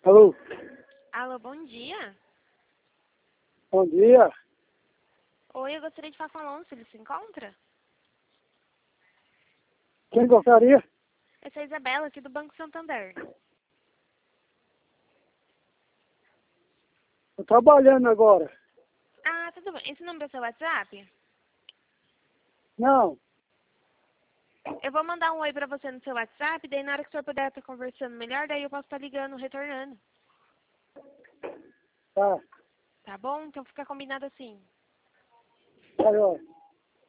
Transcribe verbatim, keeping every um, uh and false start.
Alô? Alô, bom dia. Bom dia. Oi, eu gostaria de falar com o Alonso, ele se encontra? Quem gostaria? Eu sou a Isabela, aqui do Banco Santander. Estou trabalhando agora. Ah, tudo bem. Esse número é seu WhatsApp? Não. Eu vou mandar um oi pra você no seu WhatsApp, daí na hora que o senhor puder estar conversando melhor, daí eu posso estar ligando, retornando. Tá. Tá bom? Então fica combinado assim. Tá, jóia.